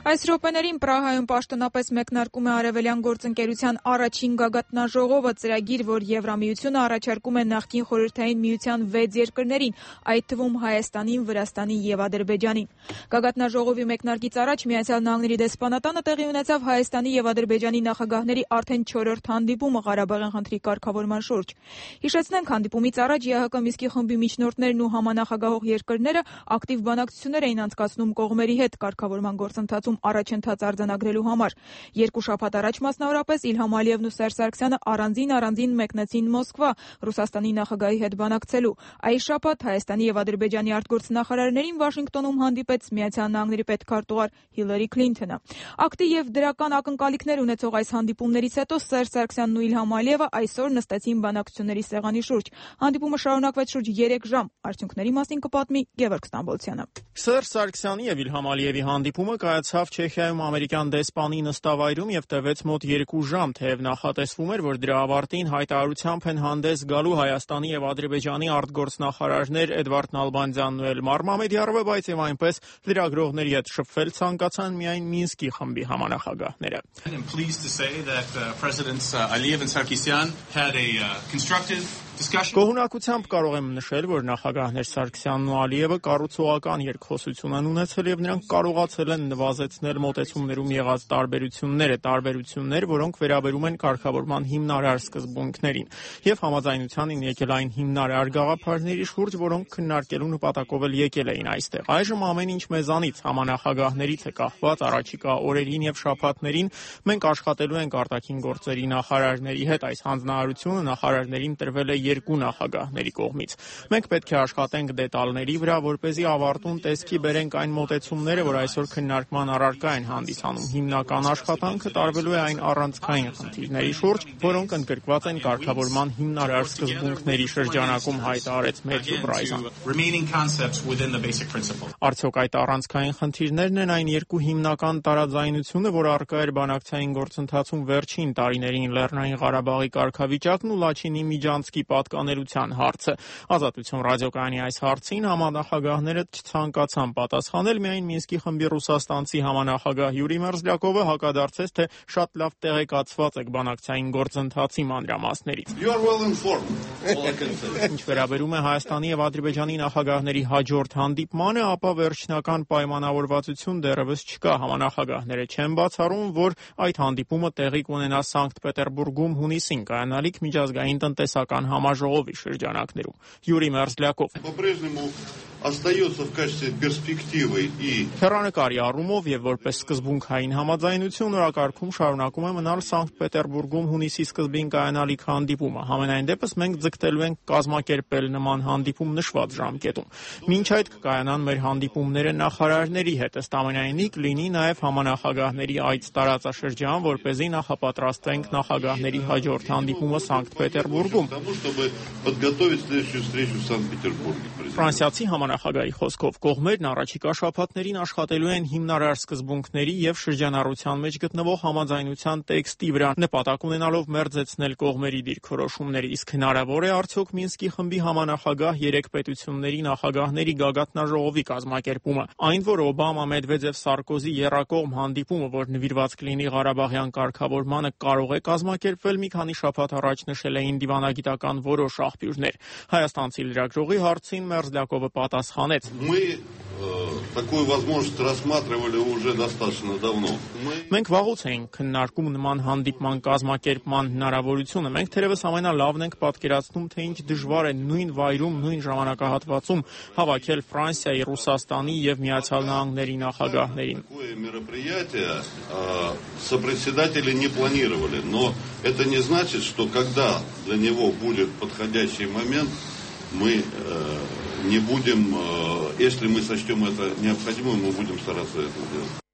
Այս րոպեներին Պրահայում պաշտոնապես մեկնարկում է Արևելյան գործընկերության առաջին գագաթնաժողովը, ծրագիր, որ Եվրամիությունը առաջարկում է նախկին Խորհրդային Միության 6 երկրներին, այդ թվում Հայաստանին, Վրաստանին և Ադրբեջանին։ Գագաթնաժողովի մեկնարկից առաջ Միացյալ Նահանգների դեսպանատանը տեղի ունեցավ Հայաստանի և Ադրբեջանի նախագահների արդեն 4-րդ հանդիպումը Ղարաբաղյան խնդրի կարգավորման շուրջ։ Հիշեցնենք, հանդիպումից առաջ ԵՀԿ Մինսկի խմբի միջնորդներն ու համանախագահող երկրները ակտիվ բանակցություններ էին անցկացնում կողմերի հետ կարգավորման գործընթացում առաջընթաց արձանագրելու համար։ 2 շաբաթ առաջ մասնավորապես Իլհամ Ալիևն ու Սերժ Սարգսյանը առանձին մեկնեցին Մոսկվա Ռուսաստանի նախագահի հետ բանակցելու։ Այս շաբաթ Հայաստանի և Ադրբեջանի արտգործնախարարներին Վաշինգտոնում հանդիպեց Միացյալ Նահանգների պետքարտուղար Հիլարի Քլինթոնը։ Ակտիվ և դրական ակնկալիքներ ունեցող այս հանդիպումներից հետո Սերժ Սարգսյանն ու Իլհամ Ալիևը այսօր նստեցին բանակցությունների սեղանի շուրջ։ Հանդիպումը շարունակվեց շուրջ 3 ժամ։ Արդյունքների մասին կպատմի Գևորգ Ստամբոլցյանը։ Սերժ Սարգսյանի և Իլհամ Ալիևի հանդիպումը կայացավ Չեխիայում ամերիկյան դեսպանի նստավայրում եւ տևեց մոտ 2 ժամ, թեև նախատեսվում էր, որ դրա ավարտին հայտարարությամբ են հանդես գալու Հայաստանի եւ Ադրբեջանի արտգործնախարարներ Էդվարդ Նալբանդյանն ու Էլմար Մամեդյարովը, բայց եւ այնպես լրագրողների հետ շփվել ցանկացան միայն Մինսկի խմբի համանախագահները։ Գոհունակությամբ կարող եմ նշել, որ նախագահներ Սարգսյանն ու Ալիևը կառուցողական երկխոսություն են ունեցել եւ նրանք կարողացել են նվազեցնել մոտեցումներում եղած տարբերությունները, որոնք վերաբերում են կարգավորման հիմնարար սկզբունքներին եւ համաձայնությանին եկել այն հիմնարար գաղափարների շուրջ, որոնք քննարկելու նպատակով էլ եկել էին այստեղ։ Այժմ ամեն ինչ մեզանից, համանախագահներից է կախված առաջիկա օրերին եւ շաբաթներին մենք աշխատելու ենք արտաքին գործերի նախարարների հետ։ Այս հանձնարարությունը նախարարներին տրվել է 2 նախագահների կողմից։ Մենք պետք է աշխատենք դետալների վրա, որպեսզի ավարտուն տեսքի բերենք այն մոտեցումները, որ այսօր քննարկման առարկա են հանդիսանում։ Հիմնական աշխատանքը տարվելու է այն առանցքային խնդիրների շուրջ, որոնք ընդգրկված են կարգավորման հիմնարար սկզբունքների շրջանակում, հայտարարեց Մեթյու Բրայզան։ Արդյոք այդ առանցքային խնդիրներն են այն 2 հիմնական տարաձայնությունը, որ առկա էր բանակցային գործընթացում վերջին տարիներին Լեռնային Ղարաբաղի կարգավիճակն ու Լաչինի Միջանցքի պատկանելության հարցը։ Ազատություն ռադիոկայանի այս հարցին համանախագահները չցանկացան պատասխանել, միայն Մինսկի խմբի ռուսաստանցի համանախագահ Յուրի Մերզլյակովը հակադարձեց, թե շատ լավ տեղեկացված եք բանակցային գործընթացի մանրամասներից։ Ինչ վերաբերում է Հայաստանի եւ Ադրբեջանի նախագահների հաջորդ հանդիպմանը, ապա վերջնական պայմանավորվածություն դեռևս չկա։ Համանախագահները չեն բացառում, որ այդ հանդիպումը տեղի կունենա Սանկտ Պետերբուրգում հունիսին կայանալիք միջազգային տնտեսական համաժողովի շրջանակներում։ Յուրի Մերզլյակով Հեռանկարի առումով եւ որպես սկզբունքային համաձայնություն օրակարգում շարունակում է մնալ Սանկտ Պետերբուրգում հունիսի սկզբին կայանալիք հանդիպումը։ Համենայն դեպս մենք ձգտելու ենք կազմակերպել նման հանդիպում նշված ժամկետում։ Մինչ այդ կկայանան մեր հանդիպումները նախարարների հետ, ըստ ամենայնի կլինի նաեւ համանախագահների այց տարածաշրջան, որպեսզի նախապատրաստվենք նախագահների հաջորդ հանդիպումը Սանկտ Պետերբուրգում։ Ֆրանսիացի համանախագահի խոսքով կողմերն առաջիկա շաբաթներին աշխատելու են հիմնարար սկզբունքների եւ շրջանառության մեջ գտնվող համաձայնության տեքստի վրա, նպատակ ունենալով մերձեցնել կողմերի դիրքորոշումները։ Իսկ հնարավոր է արդյոք Մինսկի խմբի համանախագահ 3 պետությունների նախագահների գագաթնաժողովի կազմակերպումը, այն որ Օբամա-Մեդվեդև-Սարկոզի եռակողմ հանդիպումը, որ նվիրված կլինի Ղարաբաղյան կարգավորմանը, կարող է կազմակերպվել, մի քանի շաբաթ առաջ նշել էին դիվանագիտական որոշ աղբյուրներ։ Հայաստանցի լրագրողի հարցին Մերզլյակովը պատասխանեց. Մենք վաղուց էինք քննարկում նման հանդիպման կազմակերպման հնարավորությունը։ Մենք թերևս ամենալավն ենք պատկերացնում, թե ինչ դժվար է նույն վայրում, նույն ժամանակահատվածում հավաքել Ֆրանսիայի, Ռուսաստանի եւ Միացյալ Նահանգների նախագահներին։ Сопредседатели не планировали, но это не значит, что когда для него будет подходящий момент, мы не будем, если мы сочтем это необходимым, мы будем стараться это сделать.